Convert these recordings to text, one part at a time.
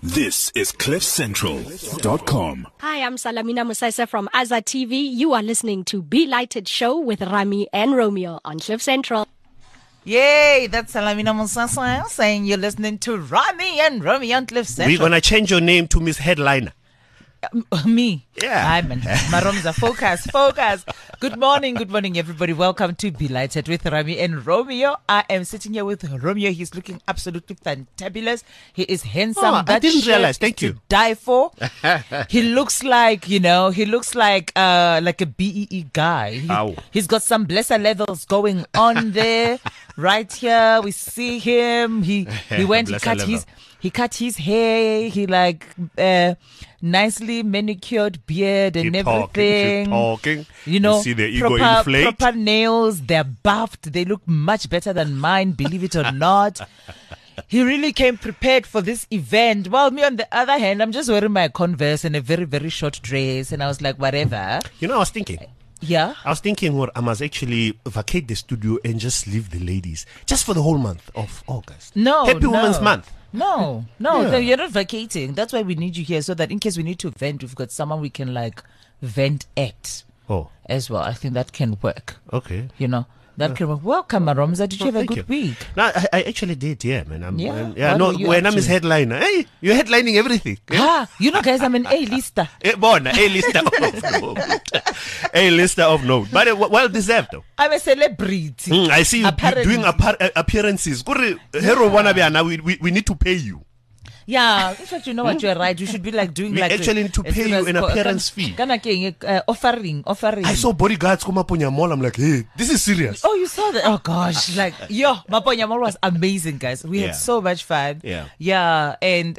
This is CliffCentral.com. Hi, I'm Salamina Musaisa from Azza TV. You are listening to Be Lighted Show with Rami and Romeo on Cliff Central. Yay, that's Salamina Musasa saying you're listening to Rami and Romeo on Cliff Central. We're going to change your name to Miss Headliner. Me? Yeah. I'm Maromza. Focus. Good morning, everybody. Welcome to Be Lighted with Rami and Romeo. I am sitting here with Romeo. He's looking absolutely fantabulous. He is handsome. Oh, I didn't realize. Thank you. To die for. He looks like, like a BEE guy. He's got some blesser levels going on there. Right here, we see him. He cut his hair. He nicely manicured beard and everything. Talking. You see the ego inflate. Proper nails. They're buffed. They look much better than mine, believe it or not. He really came prepared for this event. While me, on the other hand, I'm just wearing my Converse and a very, very short dress. And I was like, whatever. I was thinking. Yeah? I was thinking, I must actually vacate the studio and just leave the ladies. Just for the whole month of August. No. Happy Women's Month. No, you're not vacating. That's why we need you here, so that in case we need to vent, we've got someone we can vent at as well. I think that can work. Okay. That can work. Welcome, Maromza. Did you have a good week? No, I actually did, yeah, man. When I'm his headliner. Hey, you're headlining everything. Yeah? Guys, I'm an A-lister. A-lister of note. A-lister of note. But well deserved, though. I'm a celebrity. I see you doing appearances. Hero wannabe, we need to pay you. Yeah, in fact, you know what, you're right. You should be doing we actually need to pay you an appearance fee. Offering. I saw bodyguards come up on your mall. I'm like, hey, this is serious. Oh, you saw that? Oh gosh, Maponya Mall was amazing, guys. We had so much fun. Yeah, and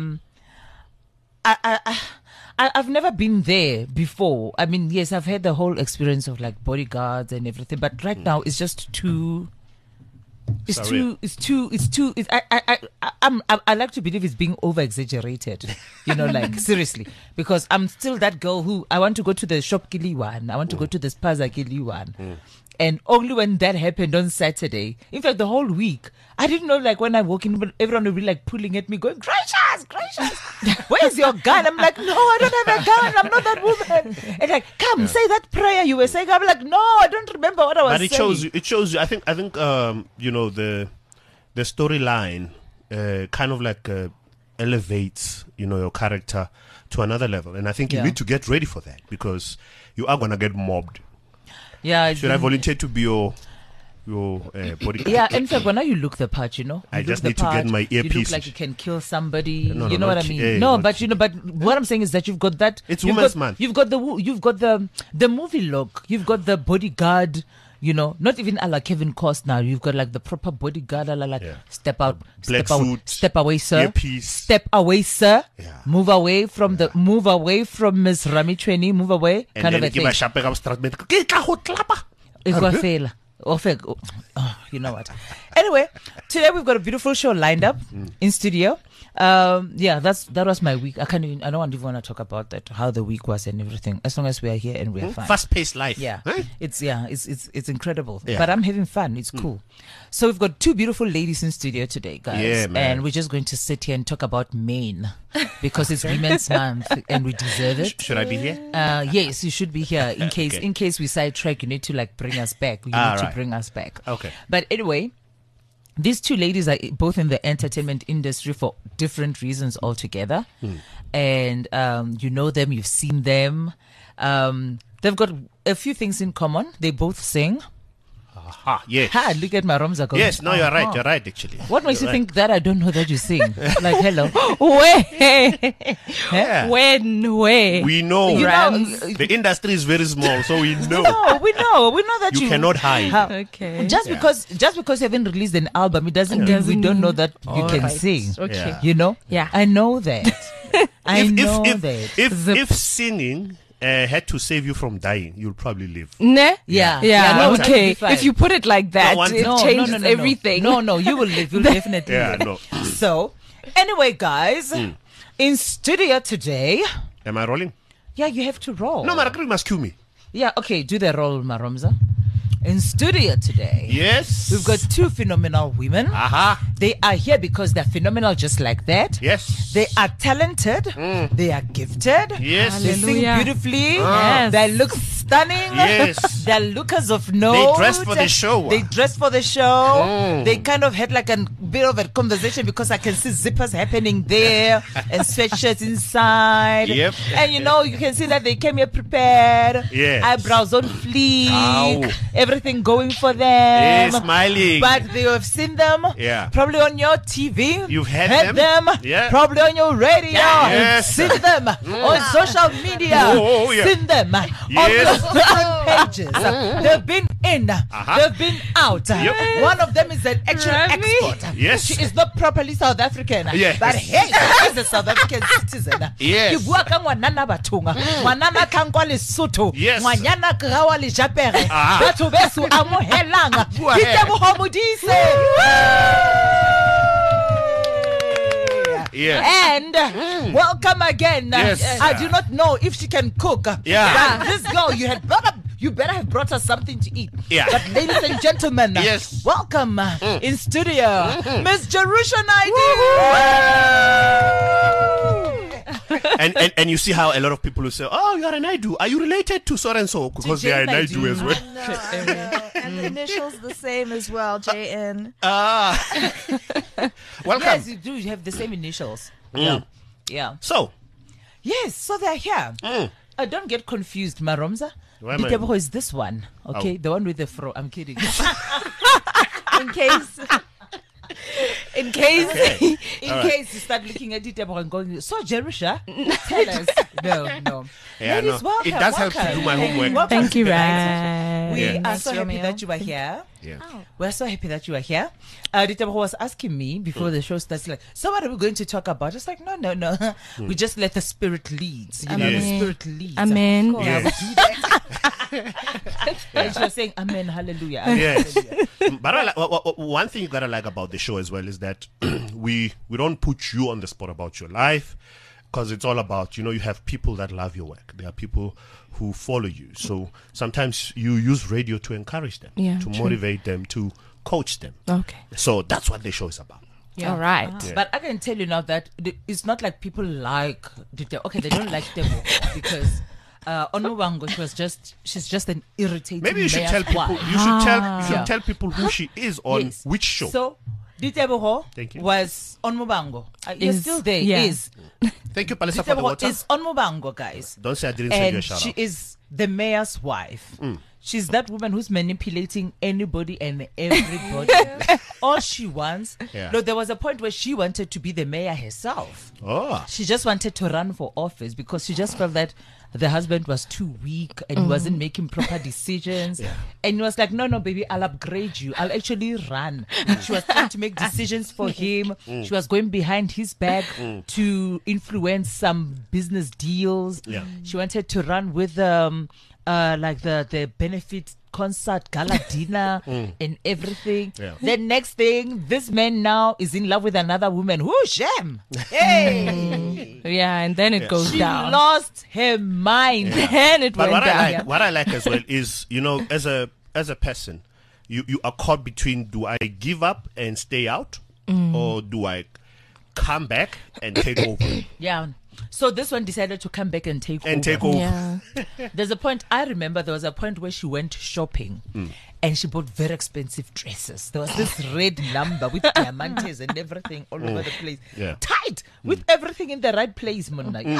I've never been there before. I mean, yes, I've had the whole experience of bodyguards and everything, but right now it's just too. I like to believe it's being over exaggerated, seriously, because I'm still that girl who I want to go to the shop Kiliwan, I want to go to the Spaza Kiliwan. And only when that happened on Saturday, in fact, the whole week, I didn't know, when I walk in, everyone would be pulling at me, going, gracious, where's your gun? I'm like, no, I don't have a gun. I'm not that woman. And come, say that prayer you were saying. I'm like, no, I don't remember what I was saying. But it shows you, I think, the storyline kind of elevates, your character to another level. And I think you need to get ready for that, because you are going to get mobbed. Yeah. Should I volunteer to be your bodyguard? Yeah, in fact, when you look the part, I just need to get my earpiece. You look like you can kill somebody. No, you know what I mean? But what I'm saying is that you've got that. It's Women's Month. You've got the movie look. You've got the bodyguard. Not even a la Kevin Costner. You've got the proper bodyguard. Step out, black step suit, out, step away, sir. Earpiece. Step away, sir. Yeah. Move away from Miss Rami Treni. Move away, and kind then of a thing. You know what? Anyway, today we've got a beautiful show lined up in studio. That was my week. I don't even want to talk about that, how the week was and everything. As long as we are here and we're fine. Fast-paced life. Yeah, huh? It's incredible. Yeah. But I'm having fun. It's cool. So we've got two beautiful ladies in studio today, guys. Yeah, man. And we're just going to sit here and talk about men because it's Women's Month and we deserve it. Should I be here? Yes, you should be here in case we sidetrack. You need to bring us back. To bring us back. Okay. But anyway. These two ladies are both in the entertainment industry for different reasons altogether. And you know them, you've seen them. They've got a few things in common. They both sing. Yes. Look at my Romza going. Yes, no, you're right. You're right, actually. What makes you think that I don't know that you sing? Hello. When? We know. The industry is very small, so we know. We know that you cannot hide. Okay. Just because you haven't released an album, it doesn't mean we don't know that you can sing. Okay. Yeah. I know that. If singing had to save you from dying, you'll probably live. Ne? Yeah. Okay. If you put it like that, it changes everything. No, you will live. You'll definitely live. No. So, anyway, guys, in studio today. Am I rolling? Yeah, you have to roll. No, Marakri must cue me. Yeah, okay. Do the roll, Maromza. In studio today, Yes. we've got two phenomenal women. Aha. They are here because they're phenomenal just like that. Yes. They are talented. They are gifted. Yes. They sing Hallelujah. beautifully. Yes. They look stunning. Yes. They're lookers of note. dress for the show. They dress for the show. They kind of had like a bit of a conversation because I can see zippers happening there and sweatshirts inside. Yep. And you can see that they came here prepared. Yes. Eyebrows on fleek. Ow. Everything going for them. Yes, smiling. But you have seen them. Yeah. Probably on your TV. You've heard them. Yeah. Probably on your radio. Yes. Seen them on social media. Oh, yeah. Seen them on Yes. your different pages. They've been in. They've been out. Yep. One of them is an actual Remy. export. Yes. She is not properly South African. Yes. But hey, she is a South African citizen. Yes. Ke bua ka ngwanana bathonga. Ngwanana kankwa Lesotho. Yes. Ngwanana krawa le Japere. Ah. Batho beso amohelanga. Go ahead. Ditebogo Modise. Yeah. And welcome again. Yes. I do not know if she can cook. Yeah. But this girl, you better have brought us something to eat. Yeah. But ladies and gentlemen, Yes. welcome in studio, Miss Jerusha Naidoo. And you see how a lot of people will say, "Oh, you are an Naidu. Are you related to so and so?" Because they are a Naidu as well. And the initials the same as well, JN. Welcome. Yes, you do. You have the same initials. Yeah. So, Yes, so they're here. Don't get confused, Maromza. Why am I- Ditebogo is this one, okay? Oh. The one with the fro. I'm kidding. In case okay. In case you start looking at Ditebogo and going, so Jerusha, tell us. No. Yeah, Ladies, no. welcome, It does help to welcome. do my homework. Welcome Thank to you, the night. Rai. We Yeah. are Nice, so happy Romeo. that you are here. Yeah. We're so happy that you are here. Ditebogo was asking me before the show starts, like, so what are we going to talk about? It's like, no. We just let the spirit lead. You know, the Yes. spirit leads. Amen. Yeah, we do that. And she was saying, Amen, hallelujah. Amen, Yes. hallelujah. But one thing you gotta like about the show as well is that we don't put you on the spot about your life, because it's all about, you have people that love your work. There are people who follow you. So sometimes you use radio to encourage them, Yeah, to true. motivate them, to coach them. Okay. So that's what the show is about. All right. But I can tell you now that it's not like people like Ditebogo. Okay, they don't like Ditebogo because on Mubango she's just an irritating. Maybe you should mayor's tell people. wife. You should tell. You should Yeah. tell people who she is on Yes. which show. So Ditebogo Thank you. was on Mubango. You're Is- still there. yeah. Is Thank you, Palisa, for the Ditebogo water. is on Mubango, guys. Don't say I didn't send you a And shout she out. is the mayor's wife. She's that woman who's manipulating anybody and everybody. All she wants. Yeah. No, there was a point where she wanted to be the mayor herself. Oh, She just wanted to run for office because she just felt that the husband was too weak and he wasn't making proper decisions. And he was like, no, baby, I'll upgrade you. I'll actually run. She was trying to make decisions for him. She was going behind his back to influence some business deals. Yeah. She wanted to run with like the benefit concert, gala dinner, and everything. Yeah. The next thing, this man now is in love with another woman. Whoo, shame! Hey, Yeah, and then it goes she down. lost her mind. Then it but went down. what I like as well is, as a person, you are caught between, do I give up and stay out, or do I come back and take over? Yeah. So this one decided to come back and take over. Take over. Yeah. There's a point, I remember there was a point where she went shopping and she bought very expensive dresses. There was this red number with diamantes and everything all over the place. Yeah. Tight with everything in the right place, man. Like,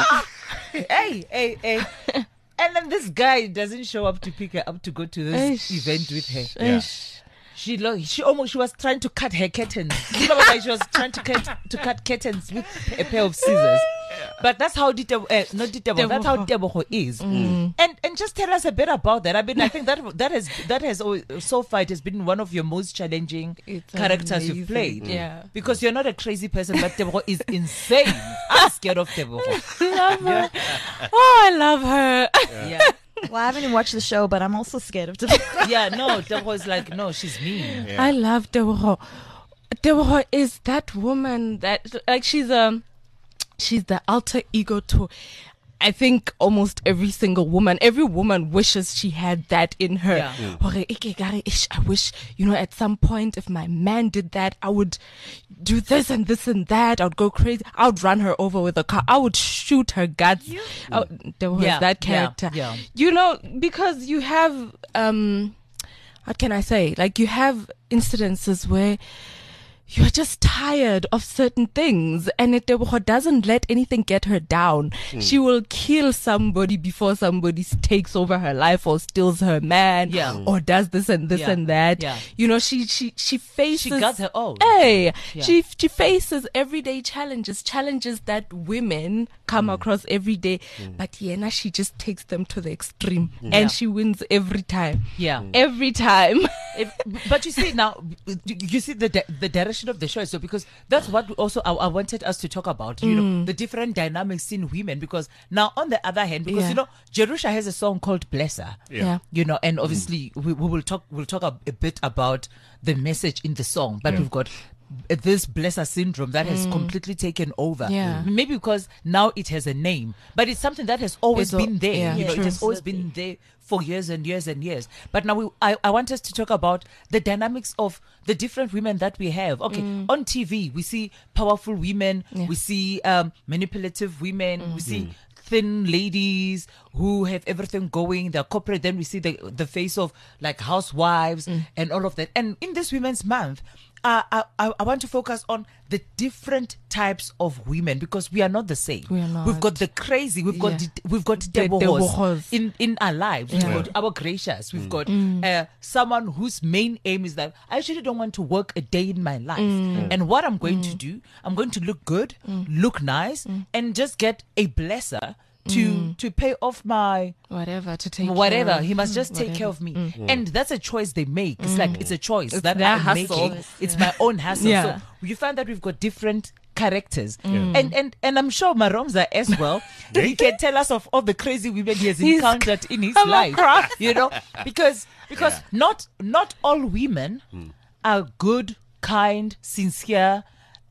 hey. And then this guy doesn't show up to pick her up to go to this event with her. Yeah. She was trying to cut her curtains. You know, like she was trying to cut curtains with a pair of scissors. But that's how that's how Ditebogo is. And just tell us a bit about that. I mean, I think that has always, so far it has been one of your most challenging It's characters you've amazing. played. Yeah. Because you're not a crazy person, but Ditebogo is insane. I'm scared of Ditebogo. Love her. Oh, I love her. Yeah. Well, I haven't even watched the show, but I'm also scared of Ditebogo. Yeah, no, Ditebogo is like, no, she's mean. Yeah. I love Ditebogo. Ditebogo is that woman that, like, she's the alter ego to I think almost every woman wishes she had that in her. Yeah. I wish, at some point, if my man did that, I would do this and this and that. I would go crazy. I would run her over with a car. I would shoot her guts. There was that character. Yeah. Because you have, what can I say? Like, you have incidences where you're just tired of certain things, and Tebogo doesn't let anything get her down. She will kill somebody before somebody takes over her life or steals her man, or does this and this and that. Yeah. She faces. She got her own. Hey, she faces everyday challenges that women come across every day. But she just takes them to the extreme, and she wins every time. Yeah. Every time. But you see now, you see the direction of the show. So because that's what also I wanted us to talk about, the different dynamics in women. Because now on the other hand, because Jerusha has a song called Blesser. Yeah. And obviously we'll talk a bit about the message in the song, but we've got this Blesser syndrome that has completely taken over. Yeah. Maybe because now it has a name, but it's something that has always been there. Yeah, it has always been there for years and years and years. But now I want us to talk about the dynamics of the different women that we have. Okay, on TV we see powerful women, we see manipulative women, we see thin ladies who have everything going, they're corporate. Then we see the face of like housewives and all of that. And in this Women's Month, I want to focus on the different types of women, because we are not the same. We are not. We've got the crazy. We've got The Tebohos in our lives. We've got our gracious. We've got someone whose main aim is that I actually don't want to work a day in my life. And what I'm going to do, I'm going to look good, look nice, and just get a blesser to pay off my whatever, to take whatever. care of, He must just take care of me. And that's a choice they make. It's like it's a choice that their I'm hustle. making. It's my own hassle. Yeah. So you find that we've got different characters. And I'm sure Maromza as well, he can tell us of all the crazy women he has encountered in his life. Because not all women are good, kind, sincere,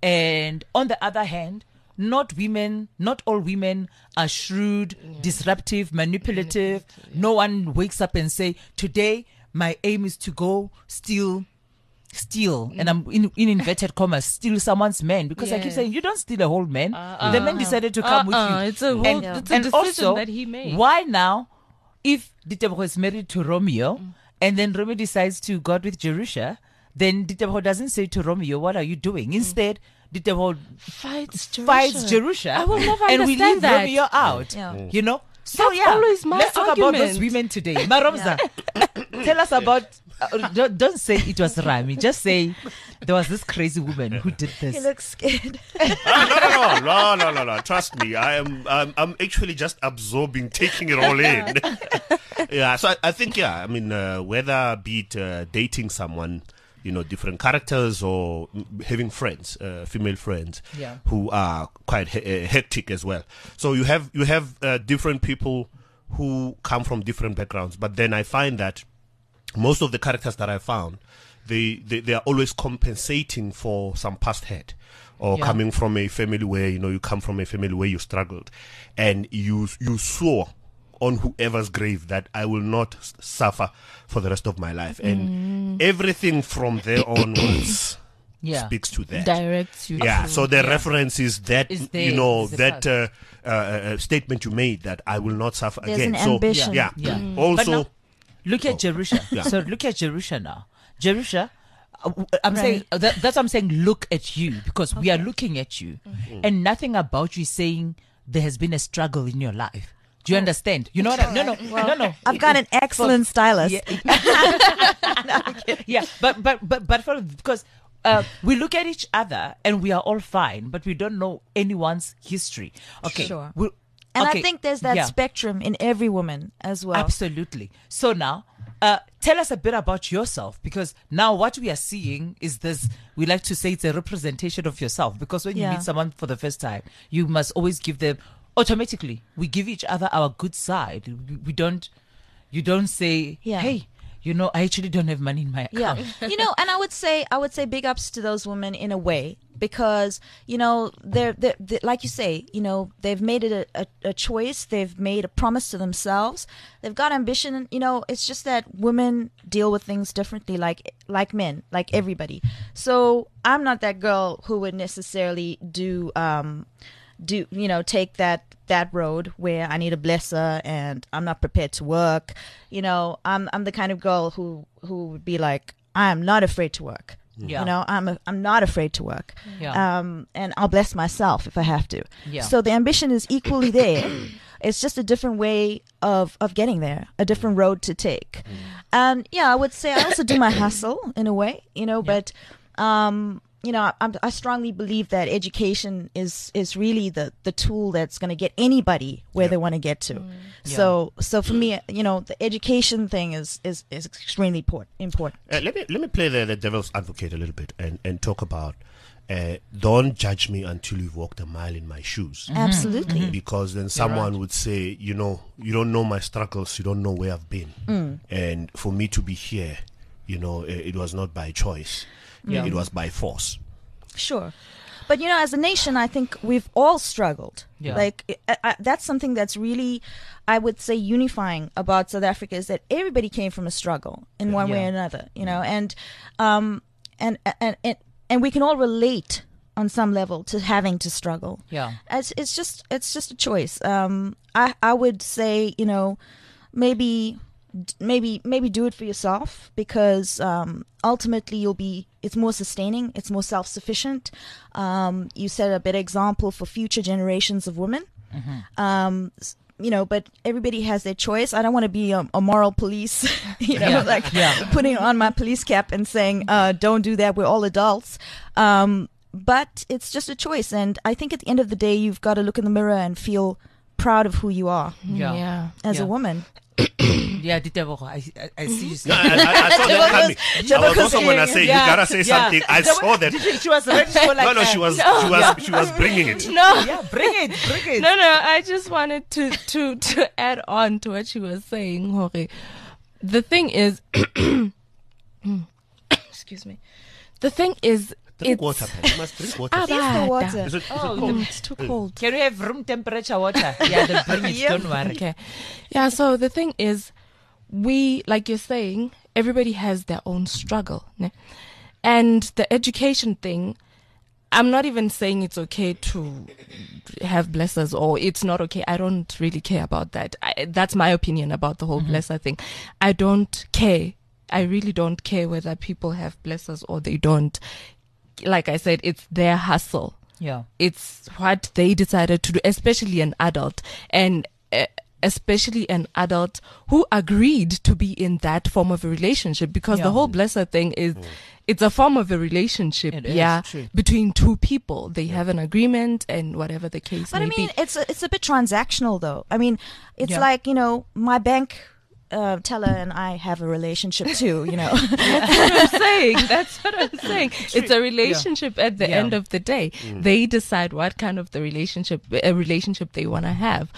and on the other hand, not all women are shrewd, disruptive, manipulative. No one wakes up and say, today my aim is to go steal, and I'm in inverted commas, steal someone's man, because I keep saying, you don't steal a whole man. The man decided to come with you. It's a whole it's a and decision also, that he made. why now, if Ditebogo is married to Romeo, and then Romeo decides to go out with Jerusha, then Ditebogo doesn't say to Romeo, what are you doing? Instead, Ditebogo fights Jerusha. I will never and we understand leave that. Romeo out. So That's always my let's talk about those argument. women today. Maromza, tell us about. Don't say it was Rami. Just say there was this crazy woman who did this. He looks scared. No. Trust me, I'm actually just absorbing, taking it all in. So I think, whether be it dating someone, different characters, or having friends, female friends, who are quite hectic as well. So you have different people who come from different backgrounds, but then I find that most of the characters that I found, they are always compensating for some past hurt, or coming from a family where you come from a family where you struggled, and you swore on whoever's grave that I will not suffer for the rest of my life, and everything from there onwards speaks to that. Directs you. So the reference is that Is there, statement you made, that I will not suffer There's again. an So ambition. But Also, now, look at Jerusha. So look at Jerusha now. Jerusha, I'm saying that's what I'm saying. Look at you, because we are looking at you, and nothing about you saying there has been a struggle in your life. Do you understand? You know what? No. I've got an excellent stylist. Because we look at each other and we are all fine, but we don't know anyone's history. Okay, Sure. And I think there's that spectrum in every woman as well. Absolutely. So now, tell us a bit about yourself, because now what we are seeing is this. We like to say it's a representation of yourself, because when you meet someone for the first time, you must always give them. Automatically, we give each other our good side. We don't. You don't say, "Hey, I actually don't have money in my account." And I would say big ups to those women in a way, because they're like you say, they've made it a choice. They've made a promise to themselves. They've got ambition. It's just that women deal with things differently, like men, like everybody. So I'm not that girl who would necessarily take that road where I need a blesser and I'm not prepared to work. I'm the kind of girl who would be like, I am not afraid to work. Yeah. I'm not afraid to work. Yeah. And I'll bless myself if I have to. Yeah. So the ambition is equally there. It's just a different way of getting there, a different road to take. And I would say I also do my hustle in a way, but I strongly believe that education is really the tool that's going to get anybody where they want to get to. So for me, the education thing is extremely important. Let me play the devil's advocate a little bit and talk about don't judge me until you've walked a mile in my shoes. Absolutely. Because then someone would say, you don't know my struggles, you don't know where I've been. And for me to be here, it was not by choice. It was by force. Sure. But, as a nation, I think we've all struggled. Yeah. Like, that's something that's really, I would say, unifying about South Africa is that everybody came from a struggle in one way or another, and we can all relate on some level to having to struggle. Yeah. It's just a choice. I would say, maybe do it for yourself, because ultimately it's more sustaining, it's more self-sufficient. You set a better example for future generations of women. But everybody has their choice. I don't want to be a moral police, putting on my police cap and saying, don't do that, we're all adults. But it's just a choice. And I think at the end of the day, you've got to look in the mirror and feel proud of who you are as a woman. Yeah, Ditebogo, I see you. No, I saw that coming. I was also going to say, you gotta say something. I saw that. She was ready for like No, she was bringing it. No. Yeah, bring it. No, I just wanted to add on to what she was saying, Jorge. The thing is, excuse me. The thing is, Drink water, Pat. You must drink water. It's the water. Is it it's too cold. Can we have room temperature water? Yeah, then bring it. Don't worry. Okay. Yeah, so the thing is, we, like you're saying, everybody has their own struggle. Ne? And the education thing, I'm not even saying it's okay to have blessers or it's not okay. I don't really care about that. That's my opinion about the whole blesser thing. I don't care. I really don't care whether people have blessers or they don't. Like I said, it's their hustle. Yeah. It's what they decided to do, especially an adult. And especially an adult who agreed to be in that form of a relationship, because the whole blesser thing is, it's a form of a relationship. It is, true. Between two people. They have an agreement and whatever the case may be. It's a bit transactional though. I mean, it's like, my bank teller and I have a relationship too, That's what I'm saying. It's a relationship at the end of the day. They decide what kind of a relationship they want to have.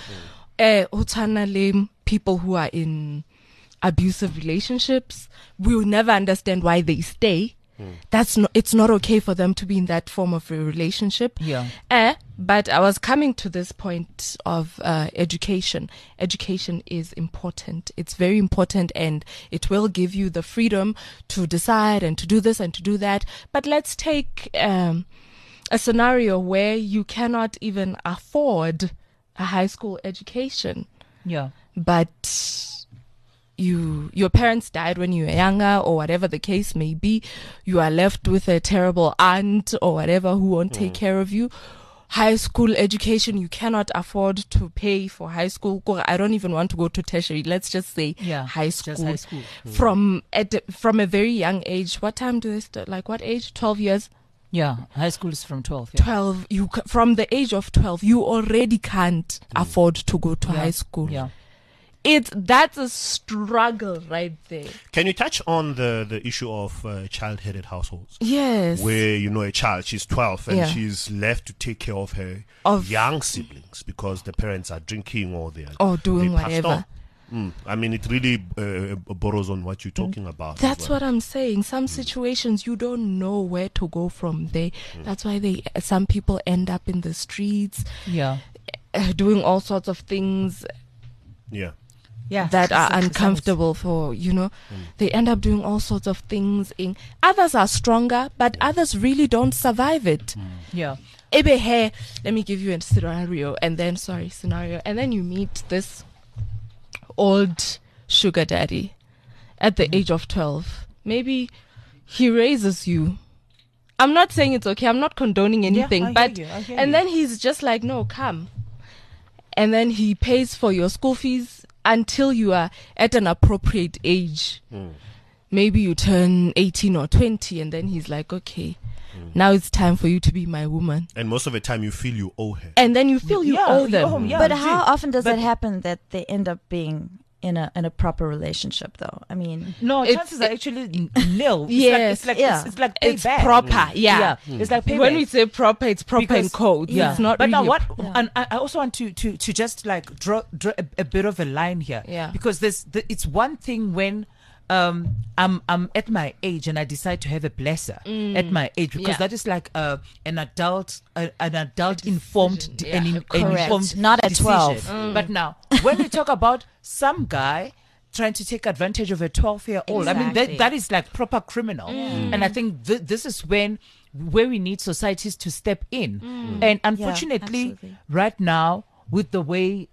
People who are in abusive relationships, we will never understand why they stay. It's not okay for them to be in that form of a relationship. But I was coming to this point of education. Education is important. It's very important, and it will give you the freedom to decide and to do this and to do that. But let's take a scenario where you cannot even afford a high school education. But your parents died when you were younger, or whatever the case may be. You are left with a terrible aunt or whatever who won't take care of you. High school education, you cannot afford to pay for high school. I don't even want to go to tertiary. Let's just say high school. Just high school. From a very young age. What time do they start? Like what age? 12 years? Yeah, high school is from 12. 12. From the age of 12, you already can't afford to go to high school. That's a struggle right there. Can you touch on the issue of child-headed households? Yes. Where, a child, she's 12 and she's left to take care of her young siblings because the parents are drinking or they are doing passed whatever. on. I mean, it really borrows on what you're talking about. That's what I'm saying. Some situations you don't know where to go from there. That's why some people end up in the streets, Yeah. doing all sorts of things Yeah. Yeah. that are uncomfortable for, they end up doing all sorts of things. Others are stronger, but others really don't survive it. Yeah. Ebe here, let me give you a scenario, and then you meet this old sugar daddy at the age of 12. Maybe he raises you. I'm not saying it's okay. I'm not condoning anything, I but hear you. and then he's just like, no, come. And then he pays for your school fees until you are at an appropriate age. Maybe you turn 18 or 20, and then he's like, okay, now it's time for you to be my woman. And most of the time, you feel you owe her. And then you feel you owe them. Yeah, But you how do. often does it happen that they end up being in a proper relationship, though? I mean, No, It's- chances are actually nil. Yes, It's like yeah. it's like It's payback. proper, yeah. It's like payback. When we say proper, it's proper in Because- code. Yeah. It's not But really now what? Yeah. And I also want to just like draw a bit of a line here. Yeah. Because it's one thing when I'm at my age and I decide to have a blesser at my age, because Yeah. that is like an adult informed Yeah. an Correct. informed Not at decision. 12. But now when we talk about some guy trying to take advantage of a 12-year-old, I mean Exactly. that is like proper criminal. And I think this is where we need societies to step in. And unfortunately, absolutely. right now, with the way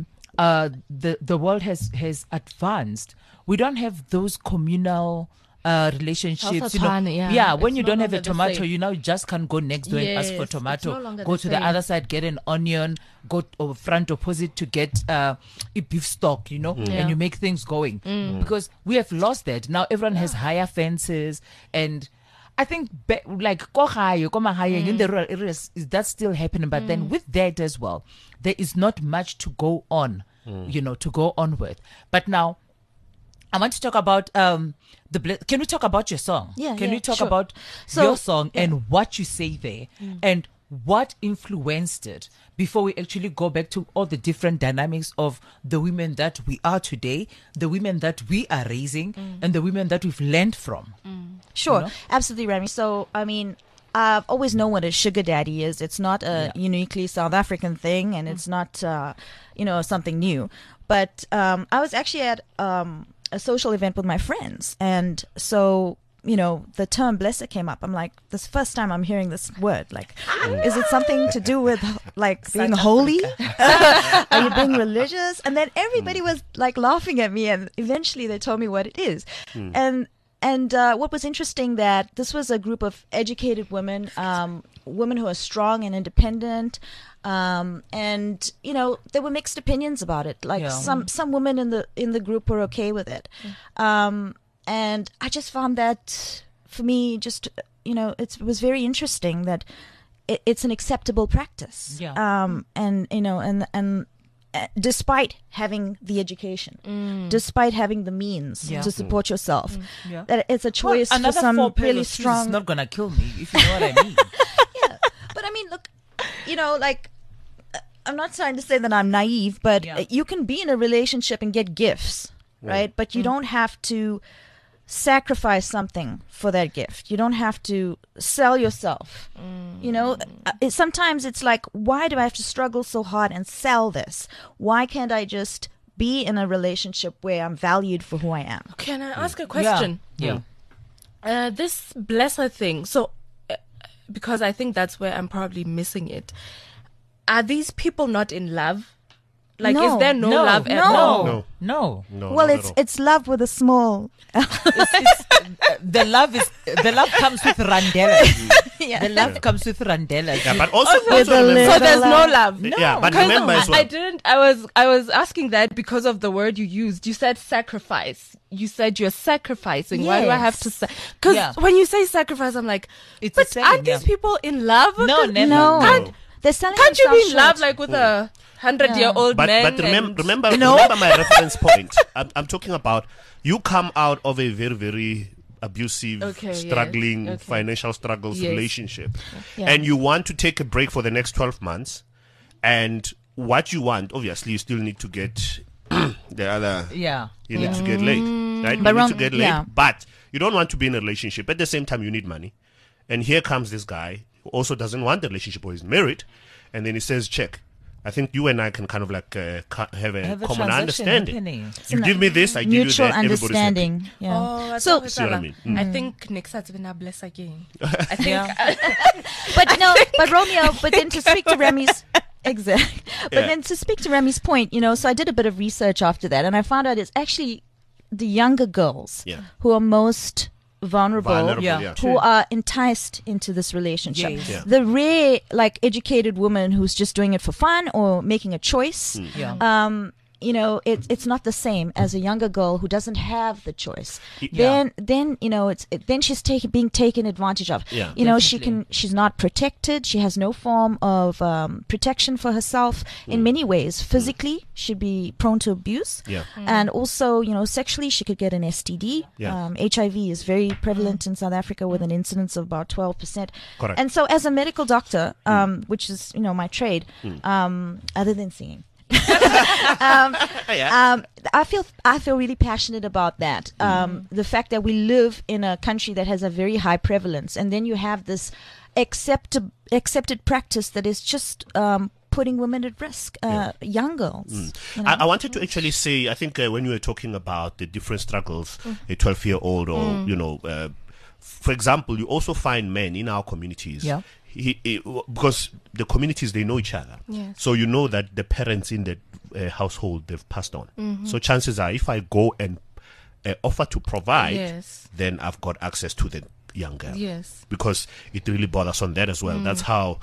the world has advanced, we don't have those communal relationships. Haushaltspartner, yeah. When It's you no don't have a longer the tomato, same. you now just can't go next door and ask for Yes, it's tomato. no longer Go the to the same. other side, get an onion, go front opposite to get a beef stock, Yeah. and you make things going. Because we have lost that. Now everyone has higher fences, and I think like ko mahaeng in the rural areas, that's still happening. But then with that as well, there is not much to go on, to go on with. But now I want to talk about can we talk about your song? Yeah, Can yeah, we talk sure. about So, your song and what you say there and what influenced it before we actually go back to all the different dynamics of the women that we are today, the women that we are raising, and the women that we've learned from. Sure, You know? absolutely, Remy. So, I mean, I've always known what a sugar daddy is. It's not a uniquely South African thing, and it's not, something new. But I was actually at a social event with my friends, and so the term blesser came up. I'm like, this first time I'm hearing this word. Like, is it something to do with like being holy? Are you being religious? And then everybody was like laughing at me, and eventually they told me what it is. And what was interesting that this was a group of educated women, women who are strong and independent. And there were mixed opinions about it. Like some women in the group were okay with it. And I just found that for me, just, it was very interesting that it's an acceptable practice. Yeah. And despite having the education, despite having the means Yeah. to support yourself, Yeah. that it's a choice for another some 4 pairs really of shoes strong. is not gonna kill me, if you know what I mean. Yeah, but I mean, look, I'm not trying to say that I'm naive, but Yeah. you can be in a relationship and get gifts, right? But you don't have to sacrifice something for that gift. You don't have to sell yourself. Sometimes it's like, why do I have to struggle so hard and sell this? Why can't I just be in a relationship where I'm valued for who I am? Can I ask a question? Yeah. This blesser thing. So, because I think that's where I'm probably missing it. Are these people not in love? Like, No. is there no love at No. all? No. No, Well, not at all. it's love with a small. The love comes with randelas. The love comes with randelas. Yeah, but also With a remember, So there's no love. love. Yeah, but Because remember as well. I didn't. I was asking that because of the word you used. You said sacrifice. You said you're sacrificing. Why do I have to say? Because Yeah. when you say sacrifice, I'm like, It's but the same, aren't yeah. these people in love? No, never. No. Can't, They're selling can't you be themselves in love short. like with a 100-year-old man? But and- remember my reference point. I'm talking about you come out of a very, very abusive, Okay, yes, struggling, okay. financial struggles Yes. relationship. Yeah. And you want to take a break for the next 12 months. And what you want, obviously, you still need to get the other. Yeah. You need to get laid, right? But you need to get laid, yeah. but you don't want to be in a relationship. At the same time, you need money. And here comes this guy who also doesn't want the relationship or is married. And then he says, check. I think you and I can kind of like have a common transaction understanding. happening. You give me this, I give you Mutual that. Everybody's happy. understanding. Yeah. Oh, So- See what I mean? I think next has been a bless again. I think Yeah. But no, but Romeo, but then to speak to Remy's exact, but Yeah. then to speak to Remy's point, so I did a bit of research after that, and I found out it's actually the younger girls Yeah. who are most vulnerable, Yeah. who are enticed into this relationship. Yes. Yeah. The rare, like, educated woman who's just doing it for fun or making a choice. Yeah. It's not the same as a younger girl who doesn't have the choice. Yeah. Then then she's being taken advantage of. Yeah. She's not protected. She has no form of protection for herself in many ways. Physically, she'd be prone to abuse. Yeah. And also, sexually, she could get an STD. Yeah. HIV is very prevalent in South Africa with an incidence of about 12%. Correct. And so, as a medical doctor, which is my trade, other than singing. I feel really passionate about that. The fact that we live in a country that has a very high prevalence, and then you have this accepted practice that is just putting women at risk, young girls. I wanted to actually say, I think when you were talking about the different struggles, a 12-year-old or, for example, you also find men in our communities. Yeah. Because the communities, they know each other. Yes. So you know that the parents in the household, they've passed on. So chances are, if I go and offer to provide, Yes. then I've got access to the young girl. Yes. Because it really bothers on that as well. That's how,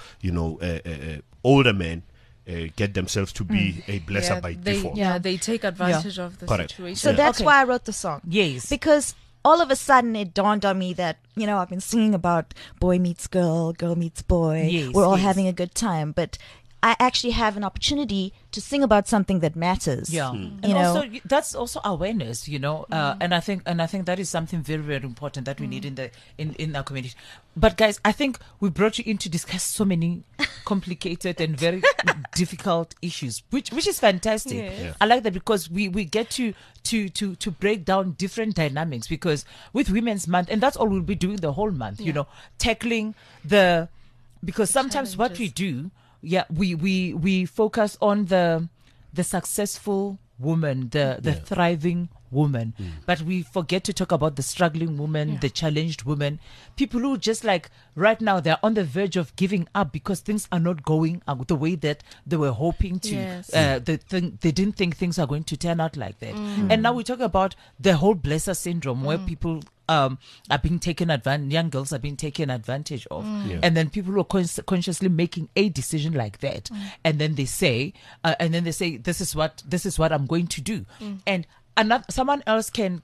older men get themselves to be a blesser by default. They take advantage of the Correct. situation. So that's Okay. why I wrote the song. Yes. Because all of a sudden it dawned on me that, I've been singing about boy meets girl, girl meets boy. Yes, We're all yes. having a good time. But I actually have an opportunity to sing about something that matters. Yeah, You and know? also that's also awareness, and I think that is something very, very important that we need in our community. But guys, I think we brought you in to discuss so many complicated and very difficult issues, which is fantastic. Yeah. I like that because we get to break down different dynamics, because with Women's Month, and that's all we'll be doing the whole month, tackling because sometimes what we do. Yeah, we focus on the successful woman, the thriving woman, but we forget to talk about the struggling woman, the challenged woman, people who just like right now they're on the verge of giving up because things are not going the way that they were hoping to. Yes. They didn't think things are going to turn out like that, and now we talk about the whole blesser syndrome where people are being taken advantage, young girls are being taken advantage of, and then people who are consciously making a decision like that, and then they say, this is what I'm going to do, and someone else can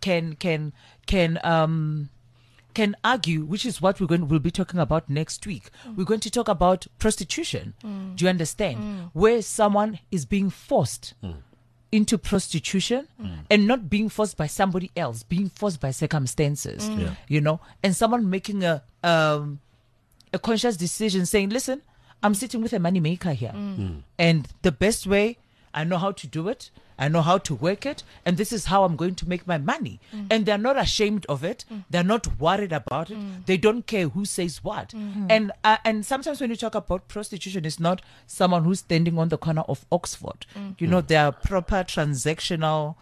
argue, which is what we'll be talking about next week. We're going to talk about prostitution. Do you understand? Where someone is being forced into prostitution and not being forced by somebody else, being forced by circumstances, and someone making a conscious decision saying, listen, I'm sitting with a money maker here, and the best way, I know how to do it, I know how to work it, and this is how I'm going to make my money. And they're not ashamed of it. They're not worried about it. They don't care who says what. And sometimes when you talk about prostitution, it's not someone who's standing on the corner of Oxford. They are proper transactional,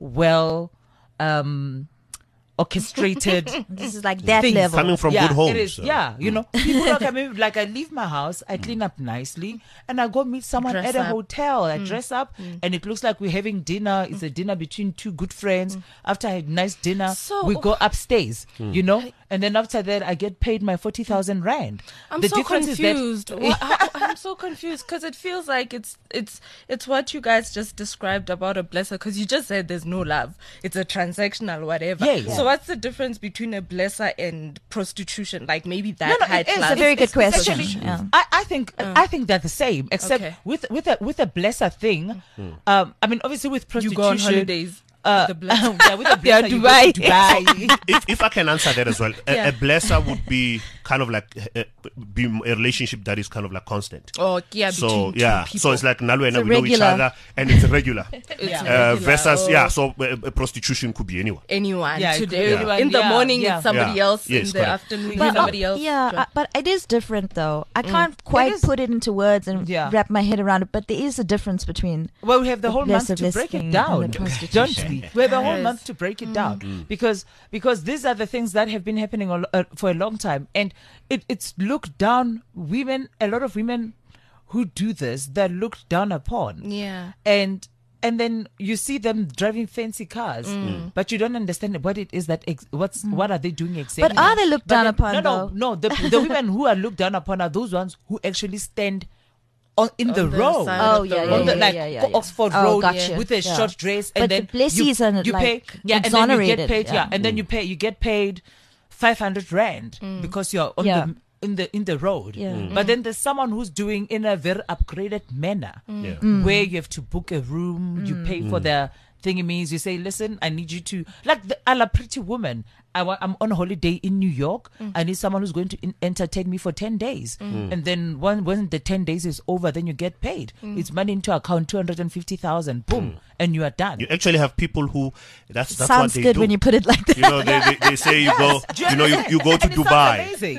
orchestrated. This is like that Things. level. Coming from good homes. It is, so. people are coming, like I leave my house, I clean up nicely, and I go meet someone Dress at a up. hotel. I dress up, and it looks like we're having dinner. It's a dinner between two good friends. After a nice dinner, So- we go upstairs, and then after that, I get paid my 40,000 rand. I'm The so difference is that- confused. I'm so confused because it feels like it's what you guys just described about a blesser, because you just said there's no love. It's a transactional whatever. Yes. So what's the difference between a blesser and prostitution? Like maybe that No, high it is. class. It's a very good It's question. actually- Yeah. I think they're the same, except Okay. with a blesser thing. I mean, obviously with You prostitution, go on holidays. the blesser. yeah, with the Yeah, blesser, you go to Dubai. If I can answer that as well, Yeah. a blesser would be kind of like be a relationship that is kind of like constant. Oh, yeah, So between two yeah, people. so it's like Nalwe and It's a we know each regular. other, and it's a regular. It's Yeah. regular. Versus Oh, yeah, so prostitution could be anyone. anyone. Yeah, it could Today, be anyone, in the yeah, morning, yeah. it's somebody Yeah. else. Yes, in the correct. afternoon, But, somebody else. but it is different though. I can't quite is. put it into words and Yeah. wrap my head around it. But there is a difference between. Well, we have the whole month blessed to break it blessing down, and the don't prostitution. we? We have a whole Yes. month to break it down because these are the things that have been happening for a long time, and it's looked down. A lot of women who do this, they're looked down upon. Yeah. And then you see them driving fancy cars, but you don't understand what it is that what are they doing exactly. But are they looked down upon, No. The women who are looked down upon are those ones who actually stand in the the road. side Oh, of the yeah, road. On the, yeah, like yeah, yeah. Oxford Oh, Road gotcha. with a Yeah. short dress, But and the then blessies are, you pay, like, yeah, and then you get exonerated, paid, yeah. and then you get paid 500 rand because you're on Yeah. in the road. Yeah. But then there's someone who's doing in a very upgraded manner, Yeah. where you have to book a room, you pay for the thing. It means you say, listen, I need you to like the a la Pretty Woman. I'm on holiday in New York. I need someone who's going to entertain me for 10 days. And then when the 10 days is over, then you get paid. It's money into account, 250,000, boom, and you are done. You actually have people who that's what Sounds they good do. when you put it like that. You know, they say you go, you know, you go to And it sounds Dubai. amazing.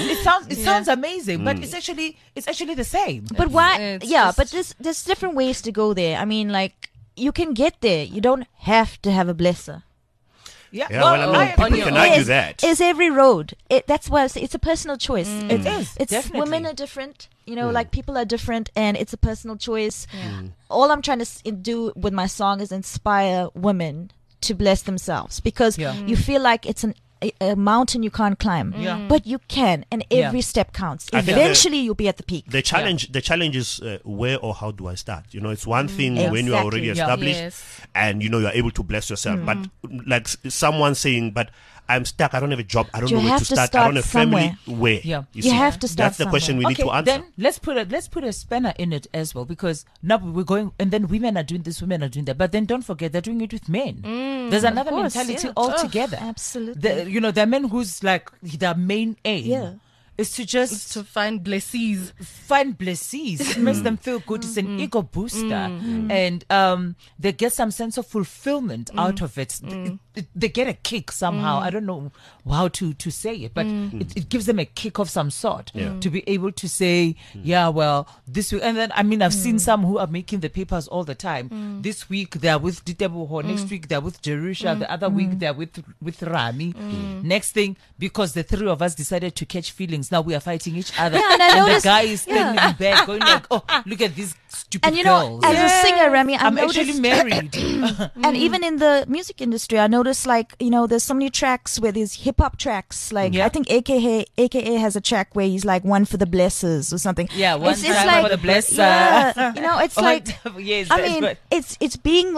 It sounds amazing, but it's actually the same. But why? It's Yeah, just- but there's different ways to go there. I mean, like you can get there. You don't have to have a blesser. Yeah, Yeah, well, I mean, I people agree. can argue Is- that. Is every road? That's why I say it's a personal choice. It is, It's definitely. women are different. You know, like people are different, and it's a personal choice. All I'm trying to do with my song is inspire women to bless themselves because Yeah. you feel like it's a mountain you can't climb, Yeah. but you can, and Yeah. every step counts. I think Eventually, you'll be at the peak. The challenge is where or how do I start? You know, it's one thing when you are already Exactly. established Yes. and you know you're able to bless yourself. But like someone saying, "But I'm stuck. I don't have a job. I don't You know where have to to start. I start don't have family." somewhere. Where? Yeah. You see, have to start That's the question we need to answer. Then let's put a spanner in it as well because now we're going, and then women are doing this, women are doing that. But then don't forget they're doing it with men. There's another course, mentality yeah. altogether. Absolutely. You know, there are men who's like their main aim Yeah. is to just To find blesses. find blesses. It makes them feel good. It's an ego booster, and they get some sense of fulfillment out of it. They get a kick somehow. I don't know how to say it, but it gives them a kick of some sort to be able to say, yeah, well, this week. And then I mean, I've seen some who are making the papers all the time. This week they're with Diteboho. Next week they're with Jerusha. The other week they're with Rami. Next thing, because the three of us decided to catch feelings, now we are fighting each other. Yeah, and I the noticed- guy is standing in bed going like, oh, look at these stupid And you know, girls. as a singer, Remy, I'm actually noticed, married. and even in the music industry, I noticed like there's so many tracks where there's hip hop tracks. Like Yeah. I think AKA has a track where he's like one for the blessers or something. Yeah, one it's time like, for the blesser. Yeah, it's Oh, like yes, I that's mean, right. it's being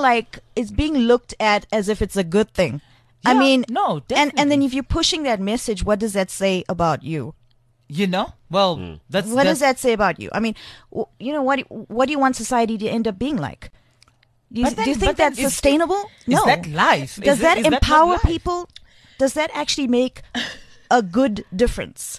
looked at as if it's a good thing. I Yeah, mean, no, and then definitely. if you're pushing that message, what does that say about you? You know, well, that's What does that say about you? I mean, what do you want society to end up being like? Do you But then- think but then that's is- sustainable? is No. that life? Does Is that is not empower life? people? Does that actually make a good difference?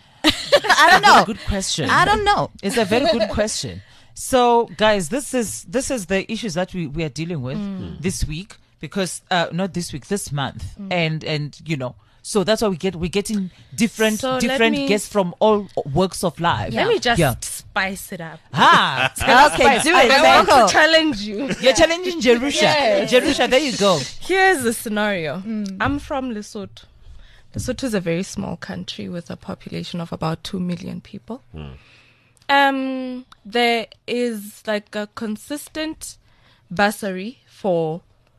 I don't know. Good question. I don't know. It's a very good question. So, guys, this is the issues that we are dealing with this week because not this week, this month, and you know. So that's why we're getting different So let me- guests from all walks of life. Let me just yeah. spice it up. Ah, Okay, do it. I want Go. to challenge you. You're challenging Jerusha. Yes. Jerusha, there you go. Here's the scenario. I'm from Lesotho. Lesotho is a very small country with a population of about 2 million people. There is like a consistent bursary for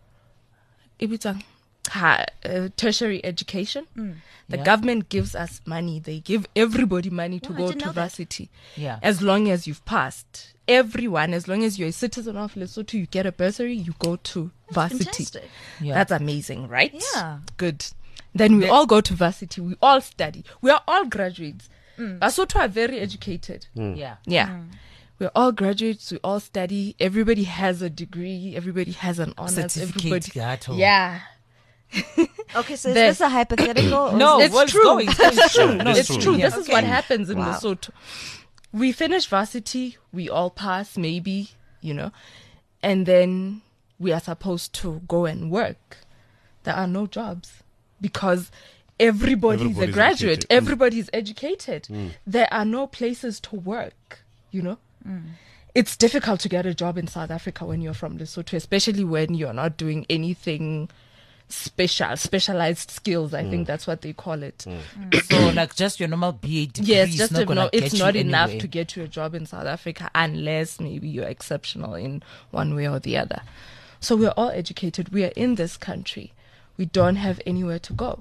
tertiary education. The Yeah. government gives us money. They give everybody money to Oh, I go didn't to know that. varsity. Yeah. As long as you've passed. Everyone, as long as you're a citizen of Lesotho, you get a bursary, you go to varsity. Fantastic. Yeah. That's amazing, right? Yeah. Good. Then we all go to varsity. We all study. We are all graduates. Lesotho are very educated. Yeah. Yeah. We're all graduates. We all study. Everybody has a degree. Everybody has an honors. Certificate, Everybody, yeah. Okay, so is this a hypothetical? or No, is It's what's true. going? It's true. Yeah, No, it's it's true. true. This Yeah. is what happens in Wow. Lesotho. We finish varsity, we all pass, maybe, and then we are supposed to go and work. There are no jobs because everybody's a Everybody's graduate, educated. everybody's educated. There are no places to work, It's difficult to get a job in South Africa when you're from Lesotho, especially when you're not doing anything specialized skills. I think that's what they call it. So like just your normal BA degree Yes, is just not gonna it's get not you enough anywhere. to get you a job in South Africa unless maybe you're exceptional in one way or the other. So we're all educated. We are in this country. We don't have anywhere to go.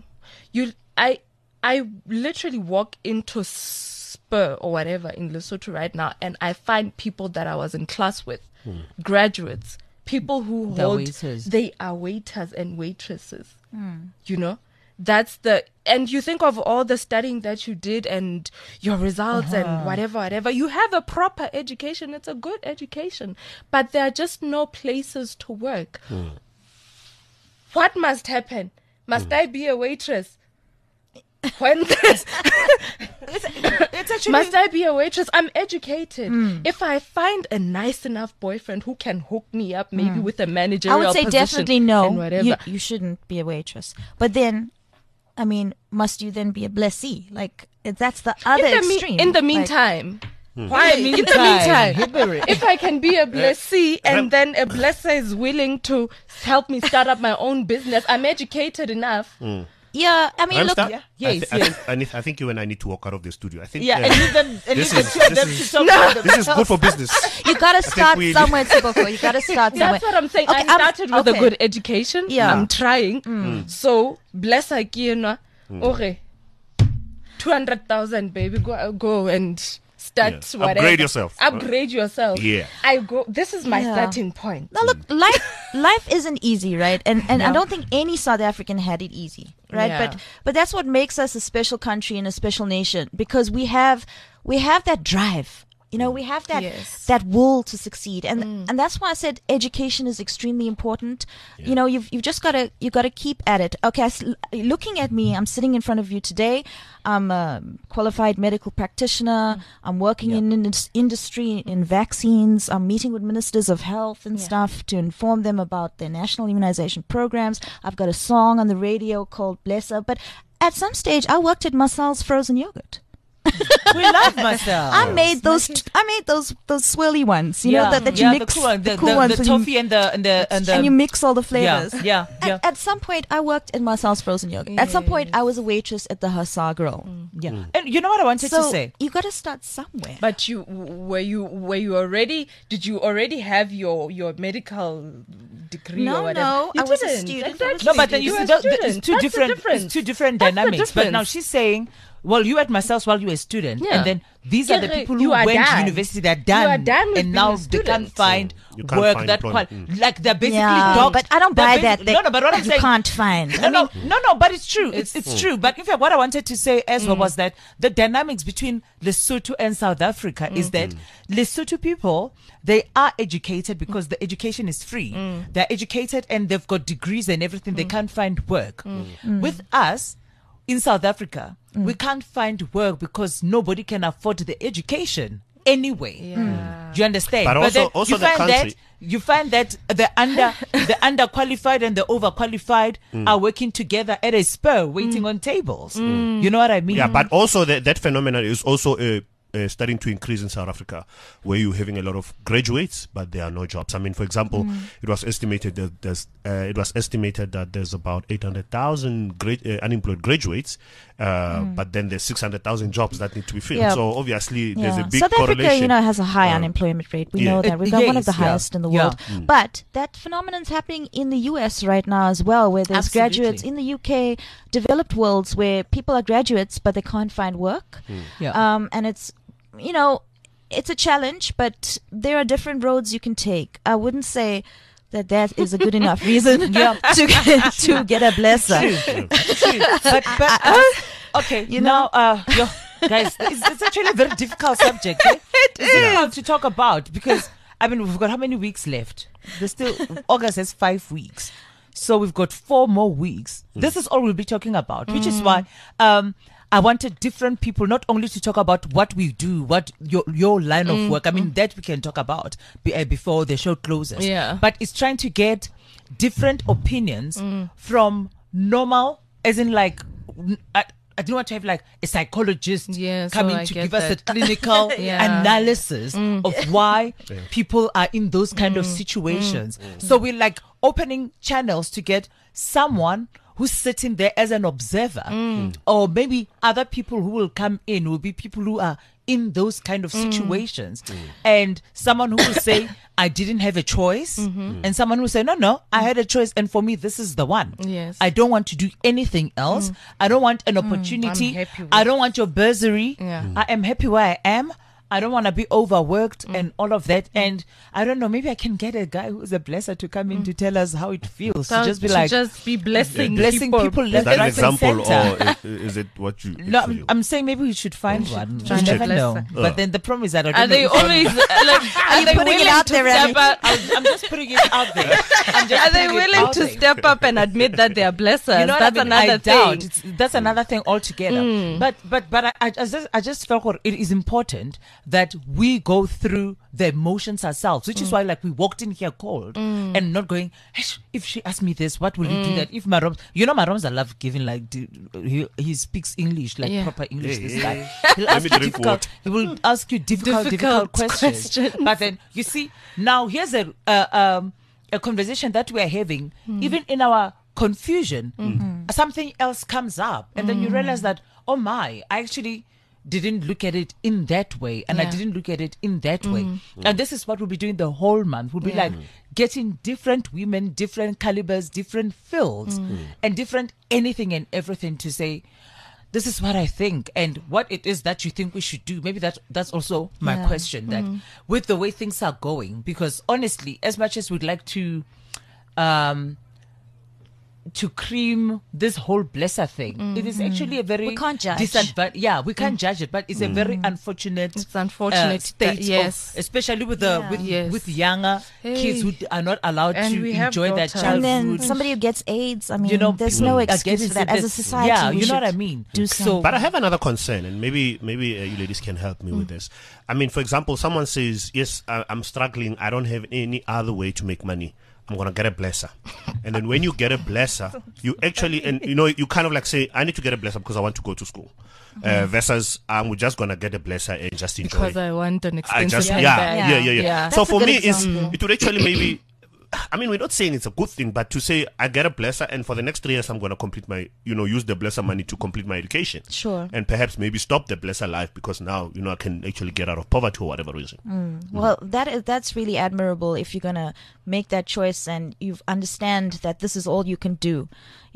I literally walk into Spur or whatever in Lesotho right now, and I find people that I was in class with, graduates, people who They're hold, waiters. they are waiters and waitresses. That's and you think of all the studying that you did and your results and whatever. You have a proper education. It's a good education, but there are just no places to work. What must happen? Must I be a waitress? When this, It's actually must I be a waitress? I'm educated. If I find a nice enough boyfriend who can hook me up, maybe with a managerial I would say position definitely and no. whatever. You shouldn't be a waitress. But then, I mean, must you then be a blessee? Like that's the other extreme. In the Like, meantime, why in the meantime, if I can be a blessee and then a blesser is willing to help me start up my own business, I'm educated enough. yeah, I mean, look, Ramstar? Yes, I think you and I need to walk out of the studio. I think yeah, and leave them and this leave the is- two of this them is- to talk about this is good for business. you gotta start we- somewhere, Tiboko. You gotta start somewhere. That's what I'm saying. Okay, I started with okay. a good education. Yeah. I'm trying. So, bless again. Okay. 200,000, baby. Go and start Yeah. whatever. Upgrade yourself. Upgrade yourself. Yeah. I go. This is my Yeah. starting point. Now look, life isn't easy, right? And I don't think any South African had it easy, right? Yeah. But that's what makes us a special country and a special nation because we have that drive. You know, we have that Yes. that will to succeed, and that's why I said education is extremely important. You know, you've just gotta keep at it. Okay, looking at me, I'm sitting in front of you today. I'm a qualified medical practitioner. I'm working in industry in vaccines. I'm meeting with ministers of health and stuff to inform them about their national immunization programs. I've got a song on the radio called Blesser. But at some stage, I worked at Marcel's frozen yogurt. We love myself. I made those swirly ones, you know, that you mix the cool one, the ones, the and you- toffee and the and you mix all the flavors. yeah. At some point, I worked at Marcel's frozen yogurt. At some point, I was a waitress at the Hussar Grill. Yeah. And you know what I wanted to So say? you got to start somewhere. But did you already have your medical degree No, or whatever? no, You I was a didn't. student. Exactly. No, but then You you were see, a student. it's two That's the different, difference. it's two different That's the dynamics. But now difference. she's saying, well, you at Marcel's while you were a student, Yeah. and then these are the Yeah, people you who are went to done. university. They're You done, are done with and being now a they can't student. find You can't work find that employment. like they're basically Yeah, dogs. but I don't They're buy that. no, but what I'm you saying, can't find. no, but it's true. It's true. But in fact, what I wanted to say as well was that the dynamics between Lesotho and South Africa is that Lesotho people, they are educated because the education is free. They're educated and they've got degrees and everything. They can't find work. With us in South Africa, we can't find work because nobody can afford the education anyway. Do you understand? But also- then also you the find country- that you find that the underqualified and the overqualified are working together at a spur, waiting on tables. You know what I mean? Yeah, but also that phenomenon is also starting to increase in South Africa, where you're having a lot of graduates, but there are no jobs. I mean, for example, it was estimated that there's about 800,000 unemployed graduates, but then there's 600,000 jobs that need to be filled. Yeah. So obviously, there's a big South correlation. Africa, has a high unemployment rate. We yeah. know that. We've got one of the Yes, yeah. highest in the Yeah. world. But that phenomenon's happening in the US right now as well, where there's Absolutely. graduates in the UK, developed worlds where people are graduates but they can't find work. Yeah. And it's, it's a challenge, but there are different roads you can take. I wouldn't say that is a good enough reason to get a blesser. True. But okay, You now Guys, it's actually a very difficult subject. Eh? It's difficult to talk about because, I mean, we've got how many weeks left? There's still, August has 5 weeks. So we've got 4 more weeks. This is all we'll be talking about, which is why I wanted different people not only to talk about what we do, what your line of work. I mean, that we can talk about before the show closes. Yeah. But it's trying to get different opinions from normal, as in like, I don't want to have like a psychologist Yeah, so coming I to get give us a that. clinical Yeah. analysis of why people are in those kind of situations. So we're like opening channels to get someone who's sitting there as an observer, or maybe other people who will come in will be people who are in those kind of situations, and someone who will say, I didn't have a choice, and someone who will say, no, I had a choice, and for me, this is the one. Yes. I don't want to do anything else. I don't want an opportunity. I'm happy with- I don't want your bursary. Yeah. I am happy where I am. I don't want to be overworked and all of that. And I don't know, maybe I can get a guy who's a blesser to come in to tell us how it feels. So to just be to like, just be blessing people Is left, that an right, and example, center. or is it what you? No, actually- I'm saying maybe we should find one. You Find a never know. blesser. But then the problem is that I don't Are know they if always like? Are you they putting it willing out to there, step Remy? up? I'm just putting it out there. I'm just Are they putting it willing out to there. step up and admit that they are blessers? You know what That's I mean? another I doubt. thing. That's another thing altogether. But I just felt what it is important that we go through the emotions ourselves, which is why like we walked in here cold and not going, "Eish, if she asked me this, what will you do that? If my Roms, you know my Roms, I love giving like he speaks English like Yeah. proper English. Yeah, This yeah, guy, yeah. he'll Let ask me you drink difficult. water. He will ask you difficult Difficult questions. questions. But then you see now here's a conversation that we are having, even in our confusion, something else comes up, and then you realize that, oh my, I actually didn't look at it in that way, and I Yeah. didn't look at it in that way. And this is what we'll be doing the whole month. We'll be like getting different women, different calibers, different fields, and different anything and everything to say, this is what I think, and what it is that you think we should do. Maybe that's also my question, that with the way things are going, because honestly, as much as we'd like to cream this whole blesser thing, it is actually a very We can't judge. we can't judge it, but it's a very unfortunate It's unfortunate state that- yes. of, especially with the Yes. with younger Hey. kids who are not allowed And to we have enjoy their daughters. childhood. And then somebody who gets AIDS, I mean, you know, there's people no are excuse getting for that. As a this- society, yeah, we you know what I should mean. do So, something. But I have another concern, and maybe you ladies can help me with this. I mean, for example, someone says, yes, I'm struggling. I don't have any other way to make money. I'm going to get a blesser. And then when you get a blesser, you actually, and you know, you kind of like say, I need to get a blesser because I want to go to school. Versus, I'm just going to get a blesser and just enjoy. Because I want an I expensive just, handbag. yeah. That's So a for good me, example. it would actually maybe, I mean, we're not saying it's a good thing, but to say I get a blesser and for the next 3 years I'm going to complete my, use the blesser money to complete my education. Sure. And perhaps maybe stop the blesser life because now, I can actually get out of poverty or whatever reason. Well, that's really admirable if you're gonna make that choice and you understand that this is all you can do.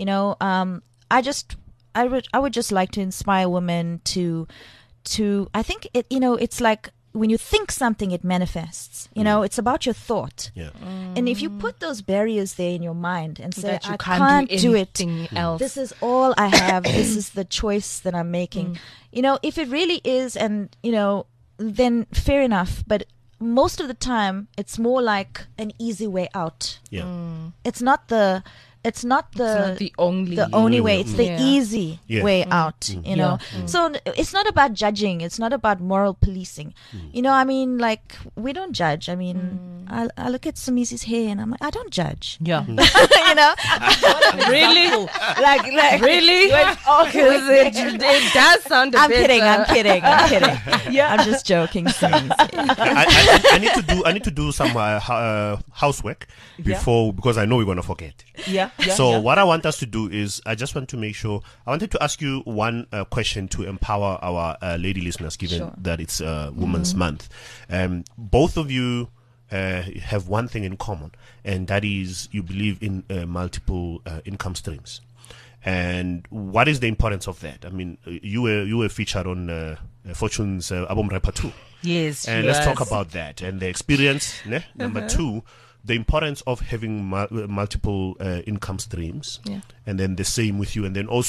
I would just like to inspire women to I think it's like when you think something, it manifests. It's about your thought. Yeah. And if you put those barriers there in your mind and say, That you I can't can't do do it. anything else. This is all I have. This is the choice that I'm making. If it really is, and, then fair enough. But most of the time, it's more like an easy way out. Yeah. It's not the the only only way. It's the Yeah. easy Yeah. way out, you know. So it's not about judging. It's not about moral policing. I mean, like, we don't judge. I mean, I look at Sumizi's hair and I'm like, I don't judge. yeah. Really? like Really? Because it does sound a I'm bit... kidding. I'm kidding. Yeah, I'm just joking, Sumizi. I need to do some housework because I know we're going to forget. So what I want us to do is I just want to make sure I wanted to ask you one question to empower our lady listeners, given that it's Women's Month. Both of you have one thing in common, and that is you believe in multiple income streams. And what is the importance of that? I mean, you were featured on Fortune's Album Rapper 2. Yes. And let's talk about that and the experience. Ne? Number two, the importance of having multiple income streams. Yeah. And then the same with you. And then also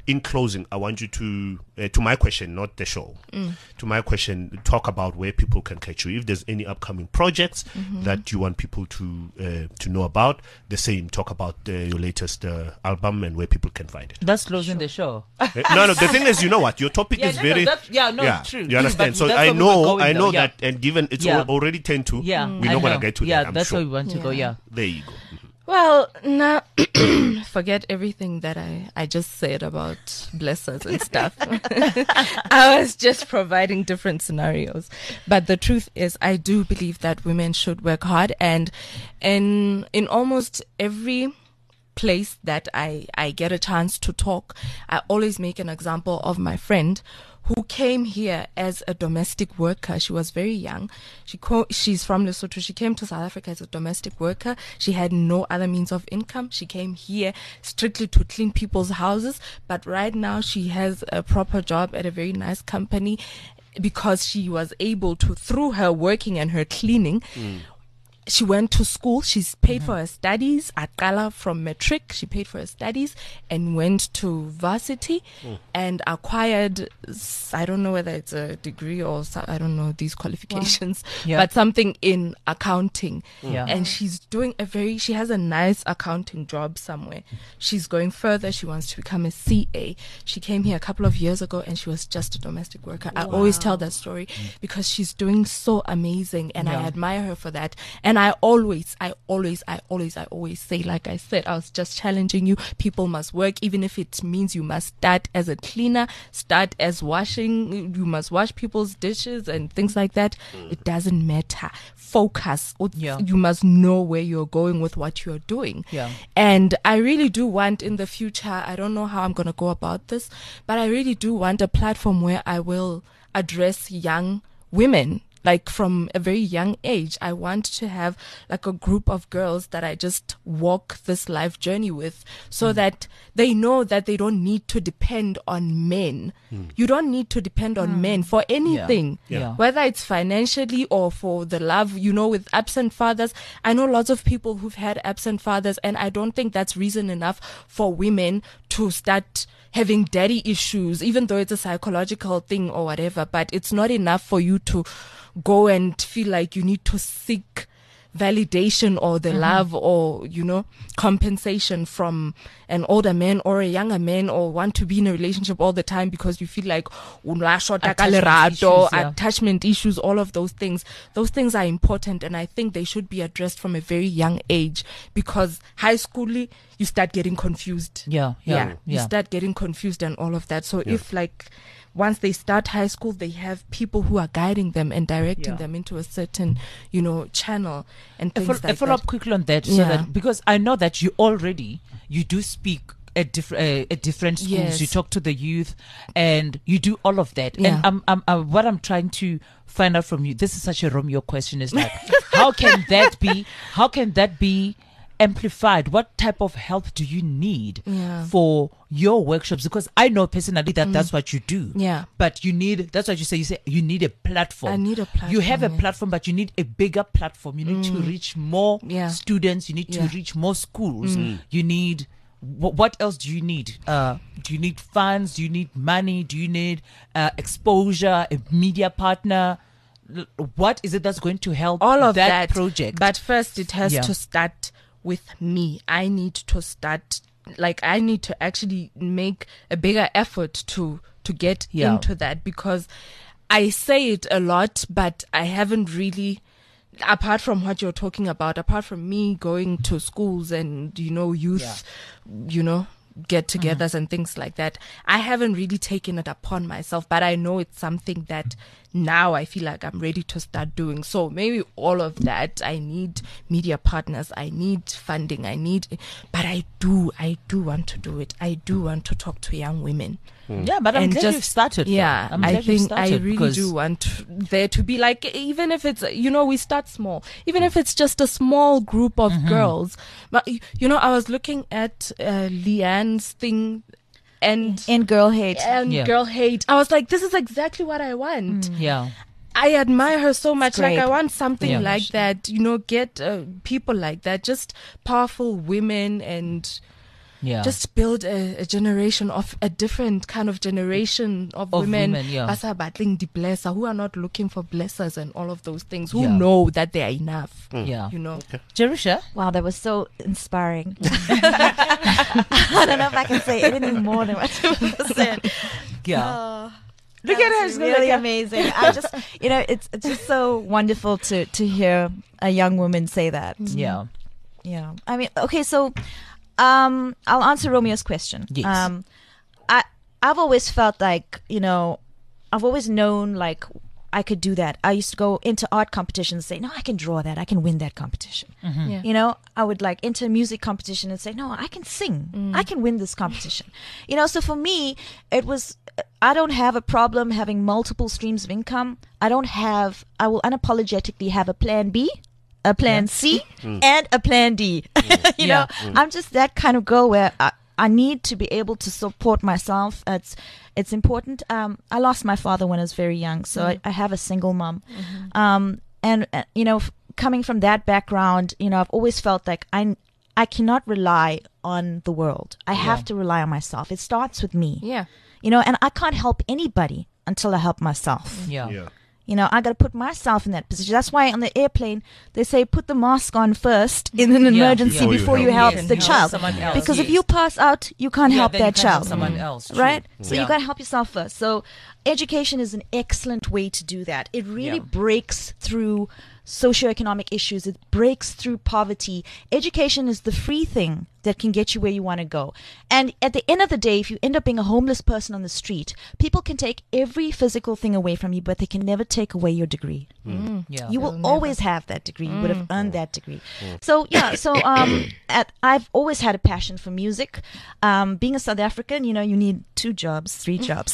in closing, I want you to my question, not the show, to my question, talk about where people can catch you. If there's any upcoming projects that you want people to know about, the same. Talk about your latest album and where people can find it. That's closing the show. No, the thing is, you know what? Your topic is very... true. You understand? But So that's I where we were know going, though, that, and given it's already 10-2, Yeah, we're not going to get to that, I'm that's sure. where we want to go, yeah. There you go. Well, now forget everything that I just said about blessers and stuff. I was just providing different scenarios. But the truth is, I do believe that women should work hard, and in almost every place that I get a chance to talk, I always make an example of my friend who came here as a domestic worker. She was very young. She's from Lesotho. She came to South Africa as a domestic worker. She had no other means of income. She came here strictly to clean people's houses. But right now she has a proper job at a very nice company because she was able to, through her working and her cleaning, she went to school. She's paid for her studies. Aqala from matric, she paid for her studies and went to varsity and acquired, I don't know whether it's a degree or I don't know these qualifications, but something in accounting. And she's doing she has a nice accounting job somewhere. She's going further. She wants to become a CA. She came here a couple of years ago and she was just a domestic worker. I always tell that story because she's doing so amazing and I admire her for that. And I always say, like I said, I was just challenging you. People must work, even if it means you must start as a cleaner, start as washing. You must wash people's dishes and things like that. It doesn't matter. Focus. You must know where you're going with what you're doing. And I really do want in the future, I don't know how I'm going to go about this, but I really do want a platform where I will address young women. Like from a very young age, I want to have like a group of girls that I just walk this life journey with so that they know that they don't need to depend on men. You don't need to depend on men for anything, whether it's financially or for the love, with absent fathers. I know lots of people who've had absent fathers, and I don't think that's reason enough for women to start having daddy issues, even though it's a psychological thing or whatever. But it's not enough for you to go and feel like you need to seek validation or the love or, compensation from an older man or a younger man, or want to be in a relationship all the time because you feel like attachment issues, all of those things. Those things are important, and I think they should be addressed from a very young age, because high school, you start getting confused. You start getting confused and all of that. So if once they start high school, they have people who are guiding them and directing them into a certain, channel and things like that. Follow up quickly on that, so that, because I know that you do speak at different schools. Yes. You talk to the youth, and you do all of that. And what I'm trying to find out from you, this is such a Romeo question, is like, how can that be amplified? What type of help do you need for your workshops? Because I know personally that that's what you do. But that's what you say you need a platform. I need a platform. You have a platform, but you need a bigger platform. You need to reach more students. You need to reach more schools. You need, what else do you need? Do you need funds? Do you need money? Do you need exposure, a media partner? What is it that's going to help all of that project? But first it has to start with me. I need to start, I need to actually make a bigger effort to get into that, because I say it a lot, but I haven't really, apart from what you're talking about, apart from me going to schools and, youth, get-togethers and things like that, I haven't really taken it upon myself, but I know it's something that now I feel like I'm ready to start doing. So maybe all of that, I need media partners, I need funding, but I do want to do it. I do want to talk to young women. Yeah, but I'm glad you've started. Yeah, I think I really do want there to be, even if it's, we start small, even if it's just a small group of girls. But, I was looking at Leanne's thing, and Girl Hate. Girl Hate. I was like, this is exactly what I want. I admire her so much. Great. I want something like that, get people like that, just powerful women, and Yeah. just build a generation of a different kind of generation of women, yeah. basa battling the blesser, who are not looking for blessers and all of those things, who Yeah. know that they are enough. Yeah. You know. Jerusha? Wow, that was so inspiring. I don't know if I can say anything more than what you said. Yeah. Look at her, it's really amazing. I just, it's just so wonderful to hear a young woman say that. Yeah. Yeah. I mean, okay, so I'll answer Romeo's question. Yes. I've always felt like, I've always known like I could do that. I used to go into art competitions and say, no, I can draw that. I can win that competition. Yeah. I would like enter a music competition and say, no, I can sing. I can win this competition. So for me, it was, I don't have a problem having multiple streams of income. I will unapologetically have a plan B, a plan C, and a plan D. I'm just that kind of girl where I need to be able to support myself. It's important. I lost my father when I was very young, so I have a single mom. Coming from that background, I've always felt like I cannot rely on the world. I have to rely on myself. It starts with me. Yeah. And I can't help anybody until I help myself. Yeah. I got to put myself in that position. That's why on the airplane, they say put the mask on first in an emergency before you help the child. Because if you pass out, you can't help that child. Someone else. Right? So you got to help yourself first. So education is an excellent way to do that. It really breaks through socioeconomic issues. It breaks through poverty. Education is the free thing that can get you where you want to go. And at the end of the day, if you end up being a homeless person on the street, people can take every physical thing away from you, but they can never take away your degree. Yeah. You will always have that degree. You would have earned that degree. So I've always had a passion for music. Being a South African, you need 2 jobs, 3 jobs.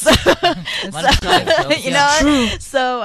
So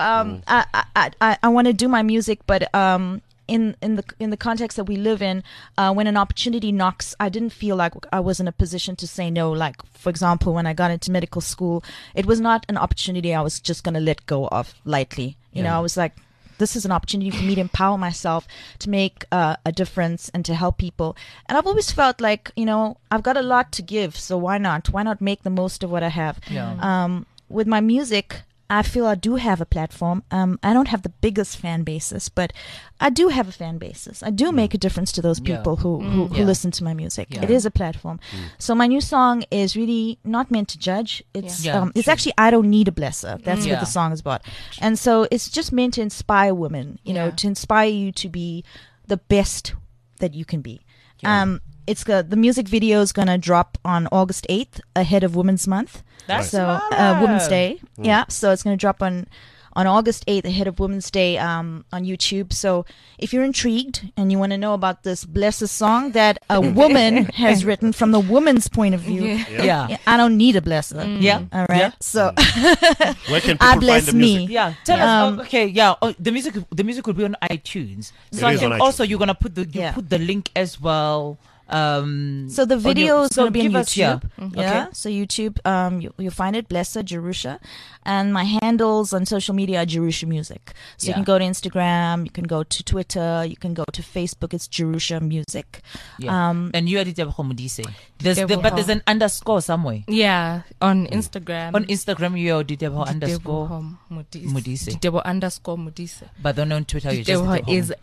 I want to do my music, but in the context that we live in, when an opportunity knocks, I didn't feel like I was in a position to say no. Like, for example, when I got into medical school, it was not an opportunity I was just going to let go of lightly. I was like, this is an opportunity for me to empower myself, to make a difference and to help people. And I've always felt like, I've got a lot to give, so why not? Why not make the most of what I have? Yeah. With my music, I feel I do have a platform. I don't have the biggest fan bases, but I do have a fan basis. I do make a difference to those people who listen to my music. Yeah. It is a platform. So my new song is really not meant to judge. It's it's actually I Don't Need a Blesser. That's what the song is about. And so it's just meant to inspire women, to inspire you to be the best that you can be. Yeah. The music video is gonna drop on August 8th, ahead of Women's Month. That's Women's Day. Yeah, so it's gonna drop on August 8th, ahead of Women's Day, on YouTube. So if you're intrigued and you want to know about this blessed song that a woman has written from the woman's point of view, I don't need a blesser. Yeah. All right. Yeah. So Where can I people bless find the music? me. Yeah, tell us. Okay, yeah. Oh, the music will be on iTunes. So It is on iTunes. also you're gonna put the link as well. So the video is going to be on give us- YouTube. Okay. So YouTube, you'll find it, Blessa Jerusha. And my handles on social media are Jerusha Music. So you can go to Instagram, you can go to Twitter, you can go to Facebook. It's Jerusha Music. Yeah. And you are Ditebogo Modise. But there's an underscore somewhere. Yeah, on Instagram. On Instagram, you're Ditebogo underscore Modise. Ditebogo underscore Modise. But then on Twitter, you just Ditebogo is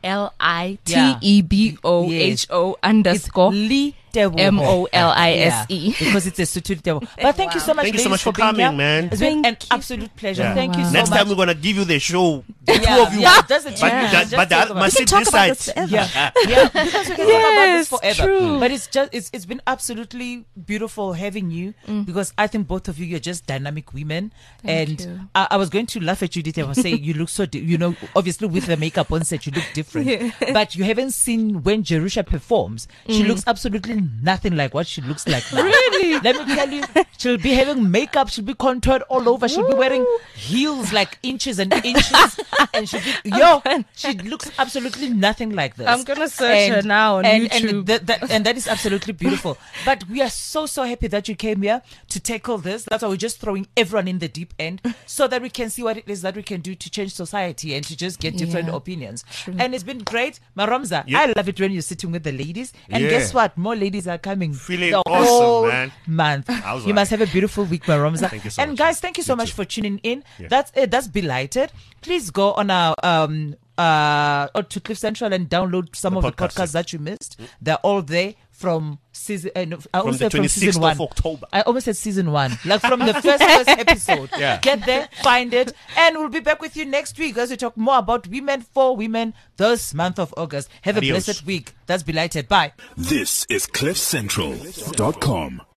LITEBOHO It's underscore MOLISE. Because it's a Sotho Ditebogo. But thank you so much, Thank you so ladies, much for being coming, here. man. It's been an Thank you. absolute pleasure. Yeah. Thank you so Next much. time we're gonna give you the show. The two Yeah, of you. yeah, that's the But, challenge. that, Just but talk that about must We can sit talk this about side. this forever. Yeah, because we can talk about this Yes, forever. true. But it's been absolutely beautiful having you because I think both of you're just dynamic women. Thank you. I was going to laugh at you, Dita, and say you look so, obviously with the makeup on set, you look different. But you haven't seen when Jerusha performs. She looks absolutely nothing like what she looks like now. Really? Let me tell you, she'll be having makeup, she'll be contoured all over, she'll be wearing heels like inches and inches, and she looks absolutely nothing like this. I'm gonna search her now on YouTube. And that is absolutely beautiful. But we are so happy that you came here to tackle this. That's why we're just throwing everyone in the deep end so that we can see what it is that we can do to change society and to just get different Yeah, opinions. true. And it's been great. Maromza, Yeah. I love it when you're sitting with the ladies. And Yeah. guess what? More ladies ladies are coming. Feeling the awesome, whole man. month. was You right. must have a beautiful week, Maromza. Thank you so and much, guys, man. thank you so You much too. for tuning in. Yeah. That's it. That's Belighted. Please go on our or to Cliff Central and download some of the podcasts that you missed. They're all there from season. I From almost the said from 26th season one. of October. I almost said season 1, like from the first episode. Yeah. Get there, find it, and we'll be back with you next week as we talk more about women for women this month of August. Have Adios. a blessed week. That's Belighted. Bye. This is CliffCentral.com.